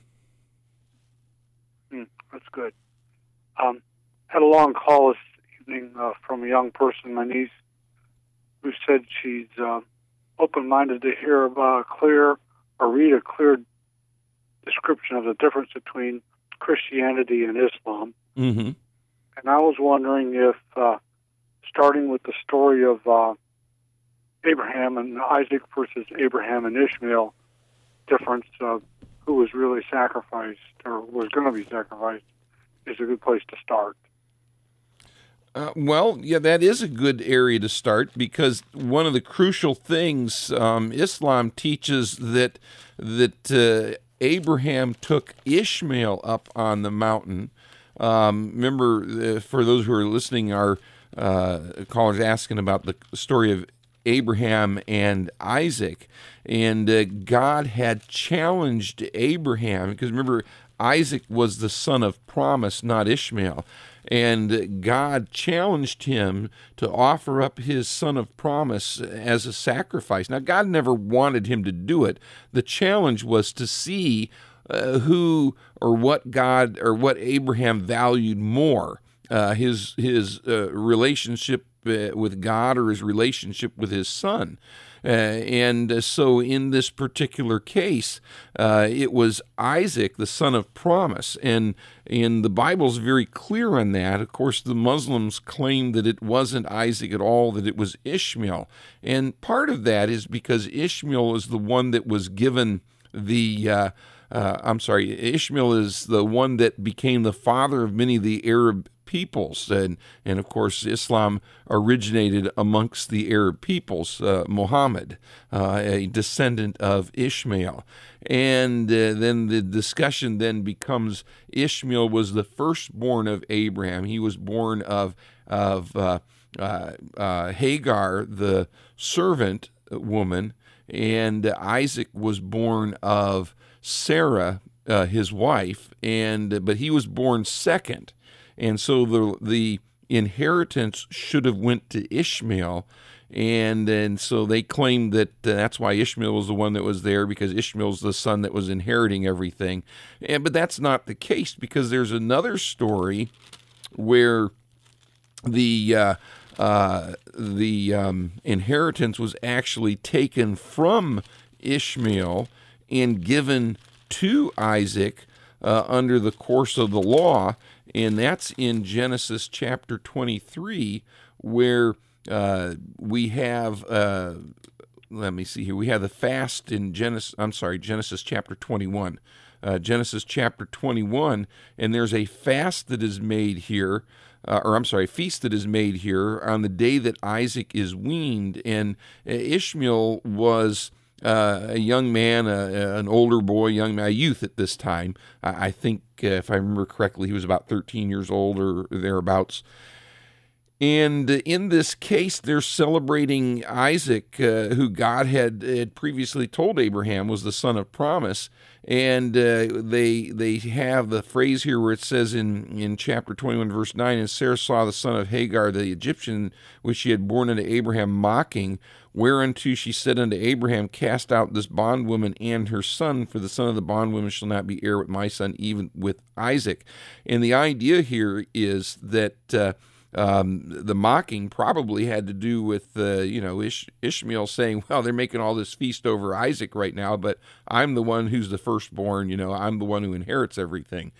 Mm, that's good. Um, had a long call this evening uh, from a young person, my niece, who said she's uh, open-minded to hear about a clear or read a clear description of the difference between Christianity and Islam. Mm-hmm. And I was wondering if, uh, starting with the story of uh, Abraham and Isaac versus Abraham and Ishmael, difference of who was really sacrificed or was going to be sacrificed, is a good place to start. Uh, well, yeah, that is a good area to start, because one of the crucial things um, Islam teaches that that uh, Abraham took Ishmael up on the mountain. Um, remember, uh, for those who are listening, our uh, callers asking about the story of Abraham and Isaac, and uh, God had challenged Abraham, because remember, Isaac was the son of promise, not Ishmael, and God challenged him to offer up his son of promise as a sacrifice. Now, God never wanted him to do it. The challenge was to see Uh, who or what God or what Abraham valued more, uh, his his uh, relationship uh, with God or his relationship with his son. Uh, and uh, so in this particular case, uh, it was Isaac, the son of promise. And, and the Bible's very clear on that. Of course, the Muslims claim that it wasn't Isaac at all, that it was Ishmael. And part of that is because Ishmael is the one that was given the... Uh, Uh, I'm sorry, Ishmael is the one that became the father of many of the Arab peoples. And, and of course, Islam originated amongst the Arab peoples, uh, Muhammad, uh, a descendant of Ishmael. And uh, then the discussion then becomes Ishmael was the firstborn of Abraham. He was born of, of uh, uh, uh, Hagar, the servant woman, and Isaac was born of Sarah, uh, his wife, and but he was born second, and so the the inheritance should have went to Ishmael, and and so they claimed that uh, that's why Ishmael was the one that was there, because Ishmael's the son that was inheriting everything, and but that's not the case, because there's another story where the uh, uh, the um, inheritance was actually taken from Ishmael and given to Isaac uh, under the course of the law, and that's in Genesis chapter twenty-three, where uh, we have, uh, let me see here, we have the fast in Genesis, I'm sorry, Genesis chapter twenty-one. Uh, Genesis chapter twenty-one, and there's a fast that is made here, uh, or I'm sorry, a feast that is made here on the day that Isaac is weaned, and Ishmael was uh, a young man, uh, an older boy, young man, a youth at this time. I, I think, uh, if I remember correctly, he was about thirteen years old or thereabouts. And in this case, they're celebrating Isaac, uh, who God had, had previously told Abraham was the son of promise. And uh, they they have the phrase here where it says in, in chapter twenty-one, verse nine, and Sarah saw the son of Hagar, the Egyptian, which she had born unto Abraham, mocking, whereunto she said unto Abraham, cast out this bondwoman and her son, for the son of the bondwoman shall not be heir with my son, even with Isaac. And the idea here is that uh, Um, the mocking probably had to do with, uh, you know, Ish- Ishmael saying, well, they're making all this feast over Isaac right now, but I'm the one who's the firstborn, you know, I'm the one who inherits everything.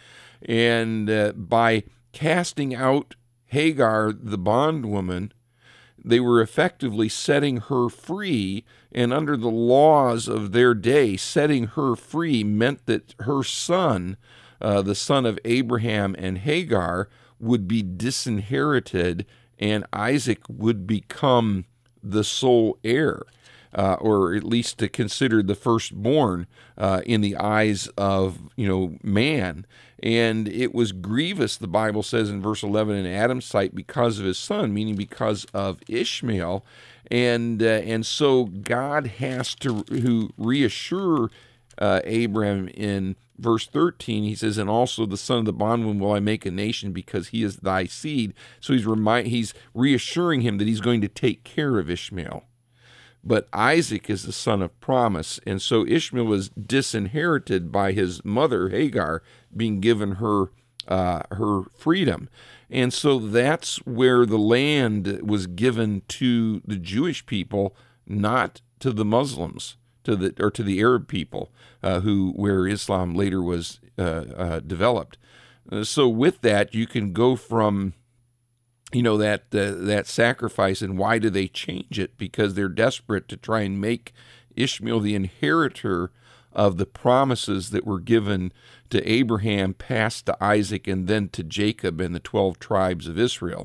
And uh, by casting out Hagar, the bondwoman, they were effectively setting her free, and under the laws of their day, setting her free meant that her son, uh, the son of Abraham and Hagar, would be disinherited, and Isaac would become the sole heir, uh, or at least considered the firstborn uh, in the eyes of, you know, man. And it was grievous, the Bible says in verse eleven, in Adam's sight because of his son, meaning because of Ishmael. And uh, and so God has to who reassure uh, Abraham in verse thirteen. He says, and also the son of the bondwoman will I make a nation, because he is thy seed. So he's remind, he's reassuring him that he's going to take care of Ishmael. But Isaac is the son of promise, and so Ishmael was disinherited by his mother, Hagar, being given her uh, her freedom. And so that's where the land was given to the Jewish people, not to the Muslims, to the or to the Arab people, uh, who where Islam later was uh, uh, developed. Uh, so with that, you can go from, you know, that uh, that sacrifice, and why do they change it? Because they're desperate to try and make Ishmael the inheritor of the promises that were given to Abraham, passed to Isaac, and then to Jacob and the twelve tribes of Israel,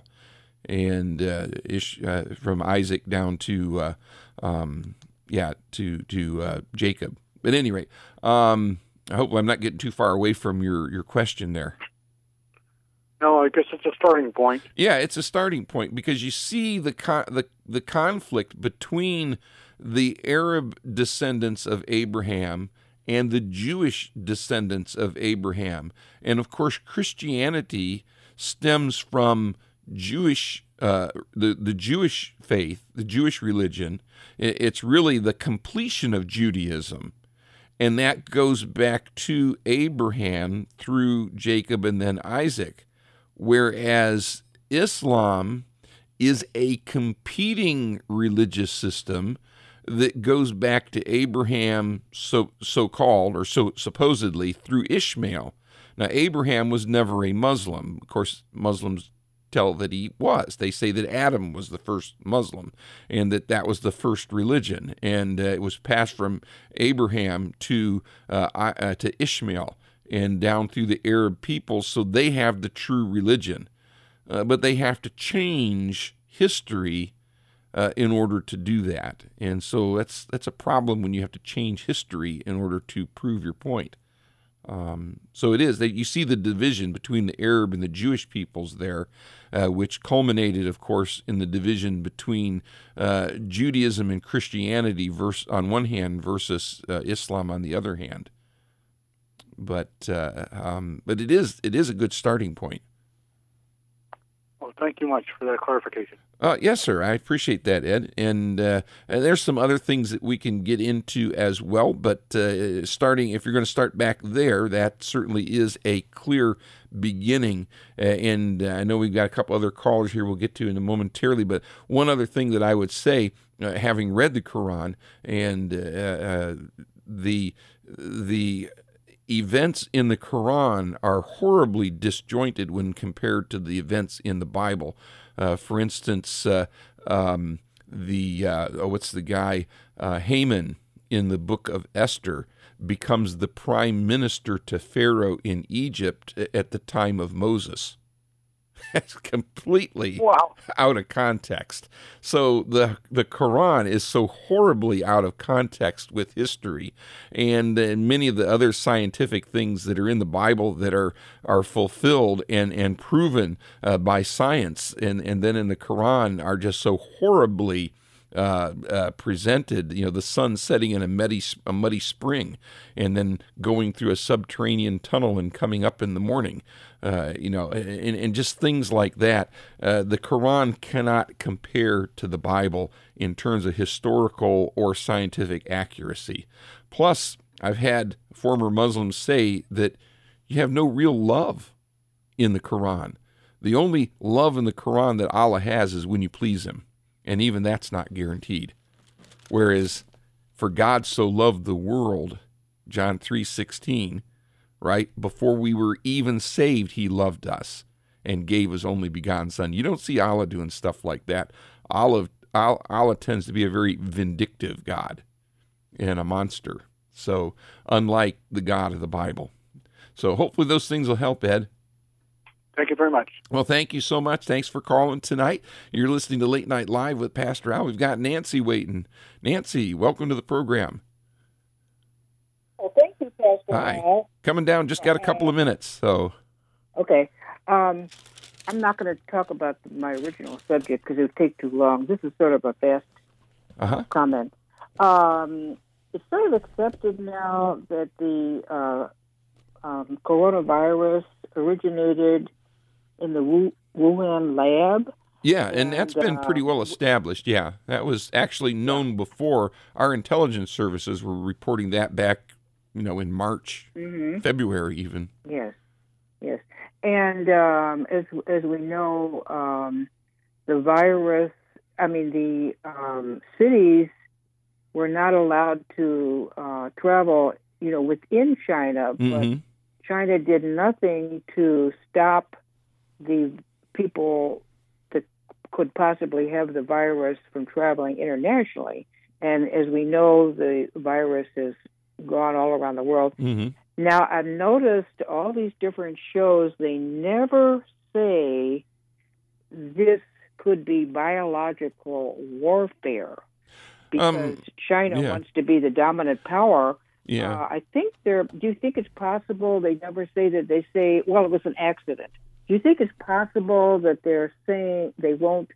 and uh, Ish, uh, from Isaac down to uh, um, yeah to to uh, Jacob. But at any rate, um, I hope I'm not getting too far away from your your question there. No, I guess it's a starting point. Yeah, it's a starting point, because you see the con- the the conflict between the Arab descendants of Abraham and the Jewish descendants of Abraham. And of course, Christianity stems from Jewish uh, the the Jewish faith, the Jewish religion. It's really the completion of Judaism, and that goes back to Abraham through Jacob and then Isaac. Whereas Islam is a competing religious system that goes back to Abraham, so so-called, or so supposedly, through Ishmael. Now, Abraham was never a Muslim. Of course, Muslims tell that he was. They say that Adam was the first Muslim, and that that was the first religion, and uh, it was passed from Abraham to uh, uh, to Ishmael, and down through the Arab peoples, so they have the true religion. Uh, but they have to change history uh, in order to do that. And so that's that's a problem when you have to change history in order to prove your point. Um, so it is that you see the division between the Arab and the Jewish peoples there, uh, which culminated, of course, in the division between uh, Judaism and Christianity verse, on one hand versus uh, Islam on the other hand. But uh, um, but it is it is a good starting point. Well, thank you much for that clarification. Uh, yes, sir. I appreciate that, Ed. And, uh, and there's some other things that we can get into as well. But uh, starting, if you're going to start back there, that certainly is a clear beginning. Uh, and uh, I know we've got a couple other callers here we'll get to in a momentarily. But one other thing that I would say, uh, having read the Quran and uh, uh, the the events in the Quran are horribly disjointed when compared to the events in the Bible. Uh, for instance, uh, um, the uh, oh, what's the guy uh, Haman in the book of Esther becomes the prime minister to Pharaoh in Egypt at the time of Moses. That's completely Wow. out of context. So the the Quran is so horribly out of context with history, and, and many of the other scientific things that are in the Bible that are are fulfilled and and proven uh, by science, and and then in the Quran are just so horribly Uh, uh, presented. You know, the sun setting in a muddy, a muddy spring, and then going through a subterranean tunnel and coming up in the morning. Uh, you know, and, and just things like that. Uh, the Quran cannot compare to the Bible in terms of historical or scientific accuracy. Plus, I've had former Muslims say that you have no real love in the Quran. The only love in the Quran that Allah has is when you please Him. And even that's not guaranteed. Whereas, for God so loved the world, John three sixteen, right? Before we were even saved, He loved us and gave His only begotten Son. You don't see Allah doing stuff like that. Allah, Allah tends to be a very vindictive God and a monster. So, unlike the God of the Bible. So, hopefully those things will help, Ed. Thank you very much. Well, thank you so much. Thanks for calling tonight. You're listening to Late Night Live with Pastor Al. We've got Nancy waiting. Nancy, welcome to the program. Well, thank you, Pastor Hi. Al. Coming down, just got a couple of minutes. So, Okay. Um, I'm not going to talk about my original subject because it would take too long. This is sort of a fast uh-huh. comment. Um, it's sort of accepted now that the uh, um, coronavirus originated in the Wu- Wuhan lab. Yeah, and that's been uh, pretty well established. Yeah, that was actually known before. Our intelligence services were reporting that back, you know, in March, mm-hmm. February even. Yes, yes. And um, as as we know, um, the virus, I mean, the um, cities were not allowed to uh, travel, you know, within China, but Mm-hmm. China did nothing to stop the people that could possibly have the virus from traveling internationally. And as we know, the virus has gone all around the world. Mm-hmm. Now, I've noticed all these different shows, they never say this could be biological warfare because Um, China yeah. wants to be the dominant power. Yeah. Uh, I think they're. Do you think it's possible? They never say that. They say, well, it was an accident. Do you think it's possible that they're saying they won't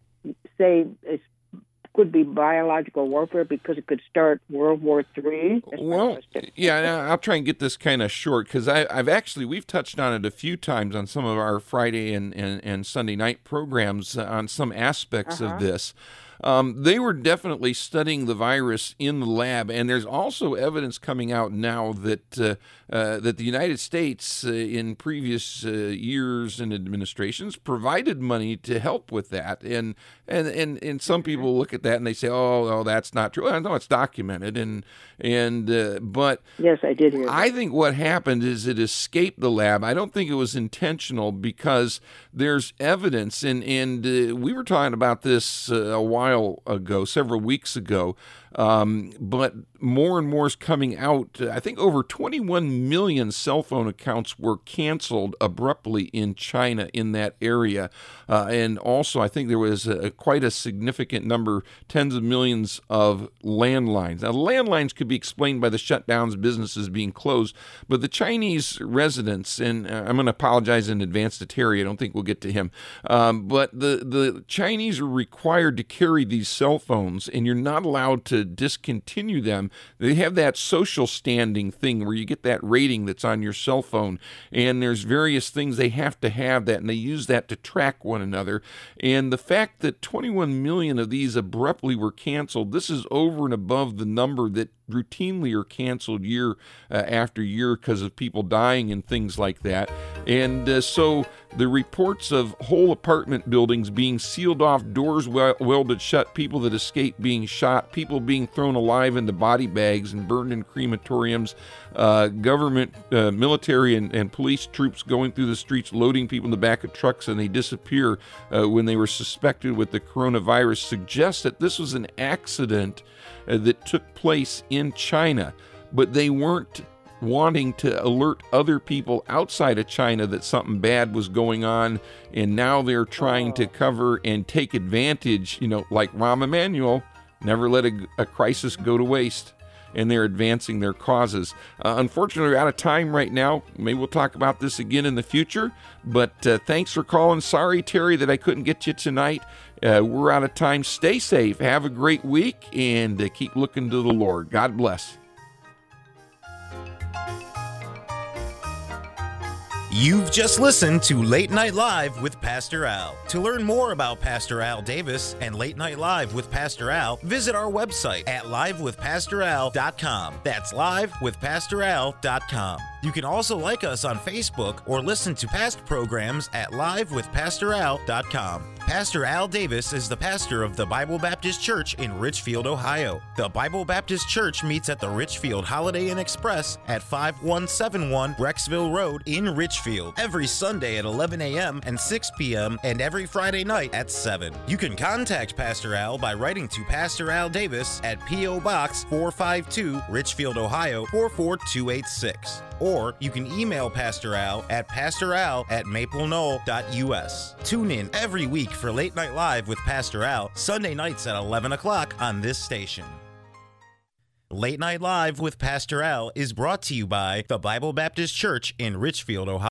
say it could be biological warfare because it could start World War Three? Well, yeah, and I'll try and get this kind of short because I've actually, we've touched on it a few times on some of our Friday and, and, and Sunday night programs on some aspects Uh-huh. of this. Um, they were definitely studying the virus in the lab, and there's also evidence coming out now that uh, uh, that the United States, uh, in previous uh, years and administrations, provided money to help with that. And and, and and some people look at that and they say, "Oh, oh, that's not true." I know it's documented, and and uh, but yes, I did hear that. I think what happened is it escaped the lab. I don't think it was intentional because there's evidence, and and uh, we were talking about this uh, a while ago, several weeks ago, um, but more and more is coming out. I think over twenty-one million cell phone accounts were canceled abruptly in China in that area, uh, and also I think there was a, quite a significant number, tens of millions of landlines. Now, landlines could be explained by the shutdowns, businesses being closed, but the Chinese residents, and I'm going to apologize in advance to Terry, I don't think we'll get to him, um, but the, the Chinese are required to carry these cell phones, and you're not allowed to discontinue them. They have that social standing thing where you get that rating that's on your cell phone, and there's various things they have to have that, and they use that to track one another. And the fact that twenty-one million of these abruptly were canceled, this is over and above the number that routinely are canceled year uh, after year because of people dying and things like that. And uh, so the reports of whole apartment buildings being sealed off, doors wel- welded shut, people that escaped being shot, people being thrown alive into body bags and burned in crematoriums, uh, government, uh, military, and, and police troops going through the streets, loading people in the back of trucks, and they disappear uh, when they were suspected with the coronavirus, suggests that this was an accident uh, that took place in China. But they weren't wanting to alert other people outside of China that something bad was going on, and now they're trying to cover and take advantage, you know, like Rahm Emanuel, never let a, a crisis go to waste, and they're advancing their causes. Uh, unfortunately, we're out of time right now. Maybe we'll talk about this again in the future, but uh, thanks for calling. Sorry, Terry, that I couldn't get you tonight. Uh, we're out of time. Stay safe. Have a great week, and uh, keep looking to the Lord. God bless. You've just listened to Late Night Live with Pastor Al. To learn more about Pastor Al Davis and Late Night Live with Pastor Al, visit our website at live with pastor al dot com. That's live with pastor al dot com. You can also like us on Facebook or listen to past programs at live with pastor al dot com. Pastor Al Davis is the pastor of the Bible Baptist Church in Richfield, Ohio. The Bible Baptist Church meets at the Richfield Holiday Inn Express at five one seven one Brecksville Road in Richfield every Sunday at eleven a.m. and six p.m. and every Friday night at seven. You can contact Pastor Al by writing to Pastor Al Davis at P O. Box four five two, Richfield, Ohio four four two eight six. Or you can email Pastor Al at pastoral at maple knoll dot u s. Tune in every week for Late Night Live with Pastor Al, Sunday nights at eleven o'clock on this station. Late Night Live with Pastor Al is brought to you by the Bible Baptist Church in Richfield, Ohio.